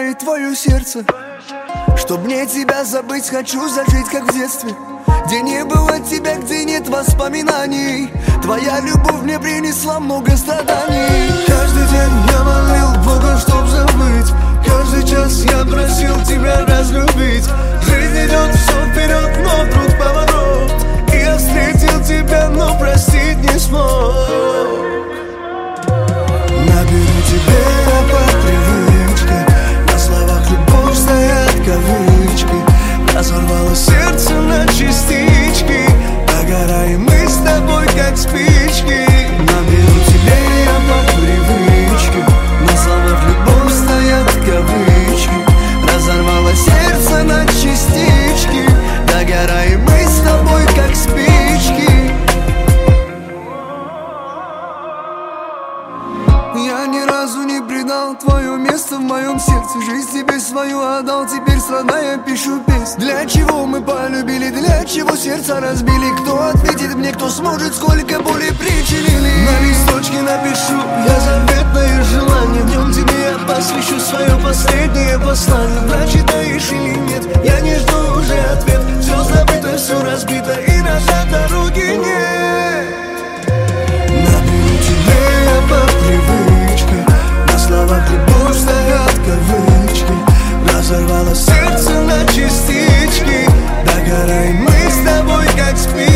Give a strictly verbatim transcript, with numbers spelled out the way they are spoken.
разбивает твое сердце. Чтоб мне тебя забыть, хочу зажить, как в детстве, где не было тебя, где нет воспоминаний. Твоя любовь мне принесла много страданий. Каждый день я молил Бога, чтоб забыть. Каждый час я просил тебя разлюбить. Жизнь идет все вперед, но вдруг поворот, и я встретил тебя, но простить не смог. Наберу тебе по привычке, на словах любовь стоят кавычки. Разорвало сердце на частички, догораем мы с тобой, как спички. Наберу тебе я по привычке, на словах любовь стоят кавычки. Разорвало сердце на частички, догораем мы с тобой, как спички. Я ни разу не предал твое место в моем сердце. Жизнь тебе свою отдал, теперь страдая пишу песнь. Для чего мы полюбили, для чего сердца разбили? Кто ответит мне, кто сможет, сколько боли причинили? На листочке напишу я заветное желание, в нем тебе я посвящу свое последнее послание. Прочитаешь или нет, я не жду уже ответ. Все забыто, все разбито, и назад дороги нет. Наберу тебе я по привычке, на словах любовь стоят кавычки. Разорвало сердце на частички, догораем мы с тобой, как спички.